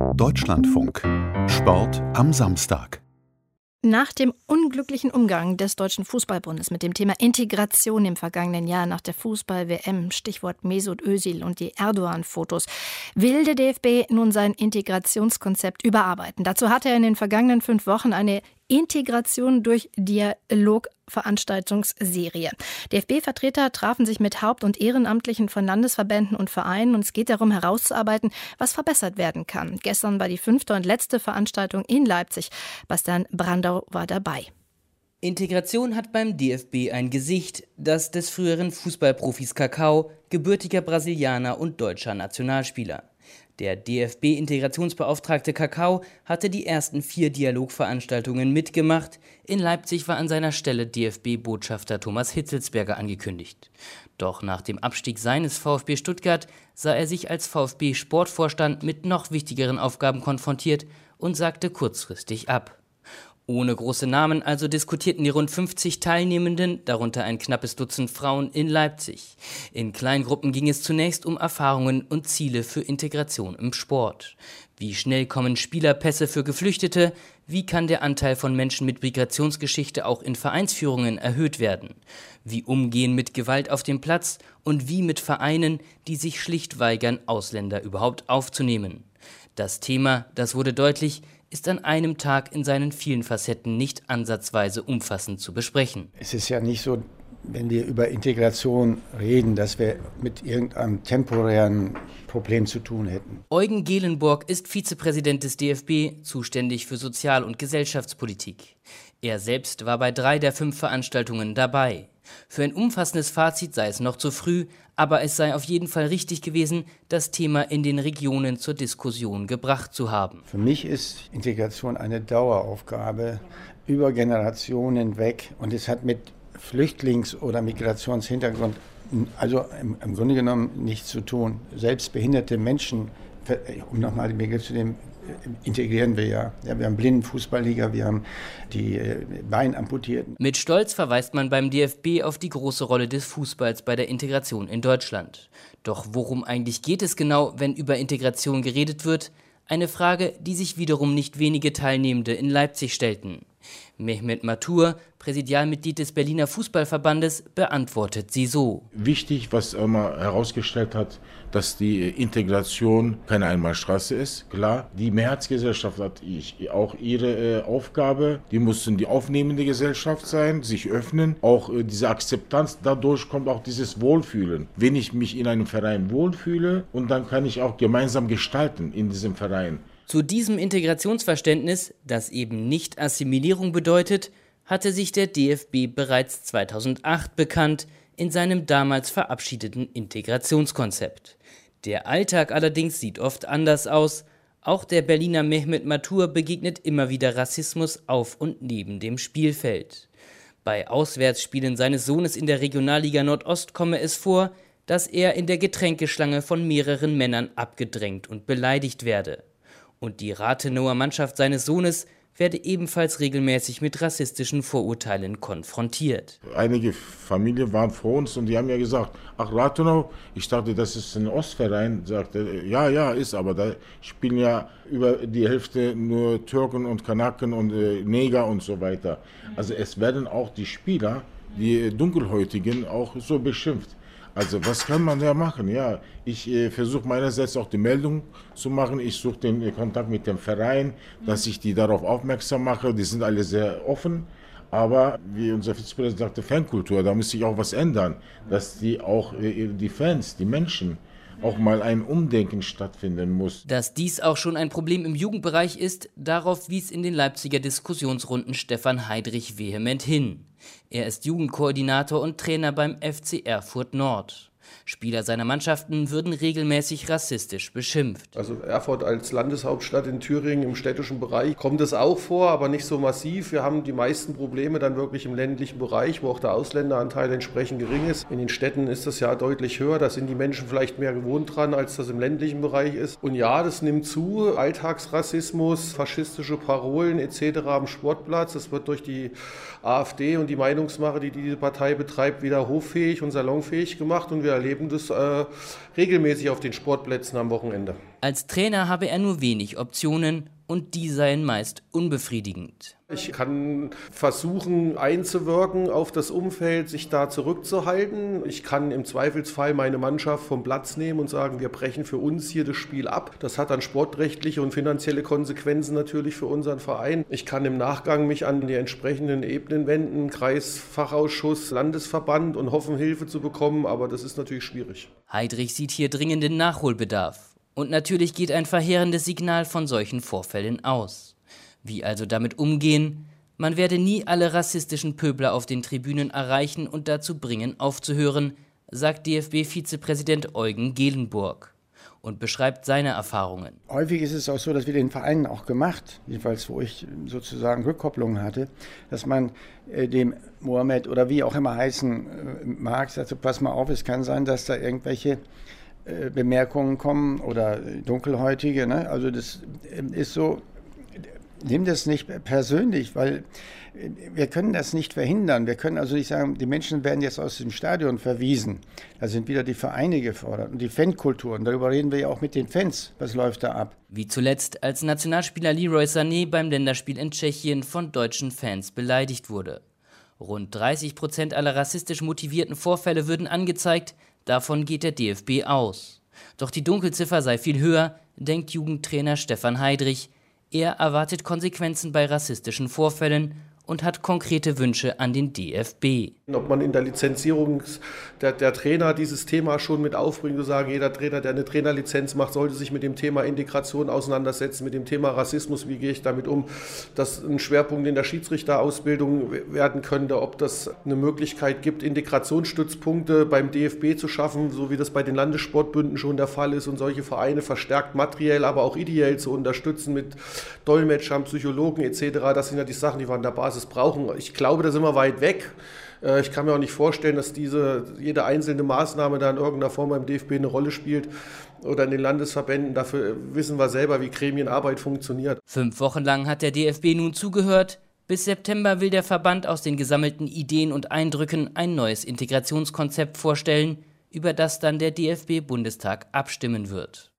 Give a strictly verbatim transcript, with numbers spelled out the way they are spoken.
Deutschlandfunk. Sport am Samstag. Nach dem unglücklichen Umgang des Deutschen Fußballbundes mit dem Thema Integration im vergangenen Jahr nach der Fußball-W M, Stichwort Mesut Özil und die Erdogan-Fotos, will der D F B nun sein Integrationskonzept überarbeiten. Dazu hat er in den vergangenen fünf Wochen eine Integration durch Dialog-Veranstaltungsserie. D F B-Vertreter trafen sich mit Haupt- und Ehrenamtlichen von Landesverbänden und Vereinen und es geht darum herauszuarbeiten, was verbessert werden kann. Gestern war die fünfte und letzte Veranstaltung in Leipzig. Bastian Brandau war dabei. Integration hat beim D F B ein Gesicht, das des früheren Fußballprofis Kaká, gebürtiger Brasilianer und deutscher Nationalspieler. Der D F B-Integrationsbeauftragte Kaká hatte die ersten vier Dialogveranstaltungen mitgemacht. In Leipzig war an seiner Stelle D F B-Botschafter Thomas Hitzelsberger angekündigt. Doch nach dem Abstieg seines VfB Stuttgart sah er sich als VfB-Sportvorstand mit noch wichtigeren Aufgaben konfrontiert und sagte kurzfristig ab. Ohne große Namen also diskutierten die rund fünfzig Teilnehmenden, darunter ein knappes Dutzend Frauen, in Leipzig. In Kleingruppen ging es zunächst um Erfahrungen und Ziele für Integration im Sport. Wie schnell kommen Spielerpässe für Geflüchtete? Wie kann der Anteil von Menschen mit Migrationsgeschichte auch in Vereinsführungen erhöht werden? Wie umgehen mit Gewalt auf dem Platz? Und wie mit Vereinen, die sich schlicht weigern, Ausländer überhaupt aufzunehmen? Das Thema, das wurde deutlich, ist an einem Tag in seinen vielen Facetten nicht ansatzweise umfassend zu besprechen. Es ist ja nicht so, wenn wir über Integration reden, dass wir mit irgendeinem temporären Problem zu tun hätten. Eugen Gelenburg ist Vizepräsident des D F B, zuständig für Sozial- und Gesellschaftspolitik. Er selbst war bei drei der fünf Veranstaltungen dabei. Für ein umfassendes Fazit sei es noch zu früh, aber es sei auf jeden Fall richtig gewesen, das Thema in den Regionen zur Diskussion gebracht zu haben. Für mich ist Integration eine Daueraufgabe über Generationen weg und es hat mit Flüchtlings- oder Migrationshintergrund also im, im Grunde genommen nichts zu tun. Selbst behinderte Menschen, um nochmal den Begriff zu nehmen, integrieren wir ja. ja. Wir haben Blindenfußballliga, wir haben die äh, Beinamputierten. Mit Stolz verweist man beim D F B auf die große Rolle des Fußballs bei der Integration in Deutschland. Doch worum eigentlich geht es genau, wenn über Integration geredet wird? Eine Frage, die sich wiederum nicht wenige Teilnehmende in Leipzig stellten. Mehmet Matur, Präsidialmitglied des Berliner Fußballverbandes, beantwortet sie so. Wichtig, was immer herausgestellt hat, dass die Integration keine Einbahnstraße ist. Klar, die Mehrheitsgesellschaft hat auch ihre Aufgabe. Die müssen die aufnehmende Gesellschaft sein, sich öffnen. Auch diese Akzeptanz, dadurch kommt auch dieses Wohlfühlen. Wenn ich mich in einem Verein wohlfühle und dann kann ich auch gemeinsam gestalten in diesem Verein. Zu diesem Integrationsverständnis, das eben nicht Assimilierung bedeutet, hatte sich der D F B bereits zweitausendacht bekannt in seinem damals verabschiedeten Integrationskonzept. Der Alltag allerdings sieht oft anders aus. Auch der Berliner Mehmet Matur begegnet immer wieder Rassismus auf und neben dem Spielfeld. Bei Auswärtsspielen seines Sohnes in der Regionalliga Nordost komme es vor, dass er in der Getränkeschlange von mehreren Männern abgedrängt und beleidigt werde. Und die Rathenower Mannschaft seines Sohnes werde ebenfalls regelmäßig mit rassistischen Vorurteilen konfrontiert. Einige Familien waren vor uns und die haben ja gesagt, ach Rathenau, ich dachte, das ist ein Ostverein. Sagte, ja, ja, ist, aber da spielen ja über die Hälfte nur Türken und Kanaken und äh, Neger und so weiter. Also es werden auch die Spieler, die Dunkelhäutigen, auch so beschimpft. Also was kann man da machen? Ja, ich äh, versuche meinerseits auch die Meldung zu machen. Ich suche den äh, Kontakt mit dem Verein, dass ich die darauf aufmerksam mache. Die sind alle sehr offen. Aber wie unser Vizepräsident sagte, Fankultur, da muss sich auch was ändern. Dass die auch äh, die Fans, die Menschen, auch mal ein Umdenken stattfinden muss. Dass dies auch schon ein Problem im Jugendbereich ist, darauf wies in den Leipziger Diskussionsrunden Stefan Heidrich vehement hin. Er ist Jugendkoordinator und Trainer beim F C Erfurt Nord. Spieler seiner Mannschaften würden regelmäßig rassistisch beschimpft. Also Erfurt als Landeshauptstadt in Thüringen im städtischen Bereich kommt es auch vor, aber nicht so massiv. Wir haben die meisten Probleme dann wirklich im ländlichen Bereich, wo auch der Ausländeranteil entsprechend gering ist. In den Städten ist das ja deutlich höher, da sind die Menschen vielleicht mehr gewohnt dran, als das im ländlichen Bereich ist. Und ja, das nimmt zu, Alltagsrassismus, faschistische Parolen et cetera am Sportplatz. Das wird durch die AfD und die Meinungsmache, die diese Partei betreibt, wieder hoffähig und salonfähig gemacht und wir erleben das äh, regelmäßig auf den Sportplätzen am Wochenende. Als Trainer habe er nur wenig Optionen und die seien meist unbefriedigend. Ich kann versuchen einzuwirken auf das Umfeld, sich da zurückzuhalten. Ich kann im Zweifelsfall meine Mannschaft vom Platz nehmen und sagen, wir brechen für uns hier das Spiel ab. Das hat dann sportrechtliche und finanzielle Konsequenzen natürlich für unseren Verein. Ich kann im Nachgang mich an die entsprechenden Ebenen wenden, Kreisfachausschuss, Landesverband und hoffen, Hilfe zu bekommen, aber das ist natürlich schwierig. Heidrich sieht hier dringenden Nachholbedarf. Und natürlich geht ein verheerendes Signal von solchen Vorfällen aus. Wie also damit umgehen? Man werde nie alle rassistischen Pöbler auf den Tribünen erreichen und dazu bringen, aufzuhören, sagt D F B-Vizepräsident Eugen Gelenburg und beschreibt seine Erfahrungen. Häufig ist es auch so, dass wir den Vereinen auch gemacht, jedenfalls wo ich sozusagen Rückkopplungen hatte, dass man äh, dem Mohammed oder wie auch immer heißen äh, mag, sagt so, pass mal auf, es kann sein, dass da irgendwelche Bemerkungen kommen oder Dunkelhäutige. Ne? Also das ist so, nimm das nicht persönlich, weil wir können das nicht verhindern. Wir können also nicht sagen, die Menschen werden jetzt aus dem Stadion verwiesen. Da sind wieder die Vereine gefordert und die Fankulturen. Darüber reden wir ja auch mit den Fans. Was läuft da ab? Wie zuletzt, als Nationalspieler Leroy Sané beim Länderspiel in Tschechien von deutschen Fans beleidigt wurde. Rund dreißig Prozent aller rassistisch motivierten Vorfälle würden angezeigt. Davon geht der D F B aus. Doch die Dunkelziffer sei viel höher, denkt Jugendtrainer Stefan Heidrich. Er erwartet Konsequenzen bei rassistischen Vorfällen und hat konkrete Wünsche an den D F B. Ob man in der Lizenzierung der, der Trainer dieses Thema schon mit aufbringt, zu sagen, jeder Trainer, der eine Trainerlizenz macht, sollte sich mit dem Thema Integration auseinandersetzen, mit dem Thema Rassismus, wie gehe ich damit um, dass ein Schwerpunkt in der Schiedsrichterausbildung werden könnte, ob das eine Möglichkeit gibt, Integrationsstützpunkte beim D F B zu schaffen, so wie das bei den Landessportbünden schon der Fall ist und solche Vereine verstärkt materiell, aber auch ideell zu unterstützen mit Dolmetschern, Psychologen et cetera. Das sind ja die Sachen, die wir an der Basis brauchen. Ich glaube, da sind wir weit weg. Ich kann mir auch nicht vorstellen, dass diese, jede einzelne Maßnahme da in irgendeiner Form beim D F B eine Rolle spielt oder in den Landesverbänden. Dafür wissen wir selber, wie Gremienarbeit funktioniert. Fünf Wochen lang hat der D F B nun zugehört. Bis September will der Verband aus den gesammelten Ideen und Eindrücken ein neues Integrationskonzept vorstellen, über das dann der D F B-Bundestag abstimmen wird.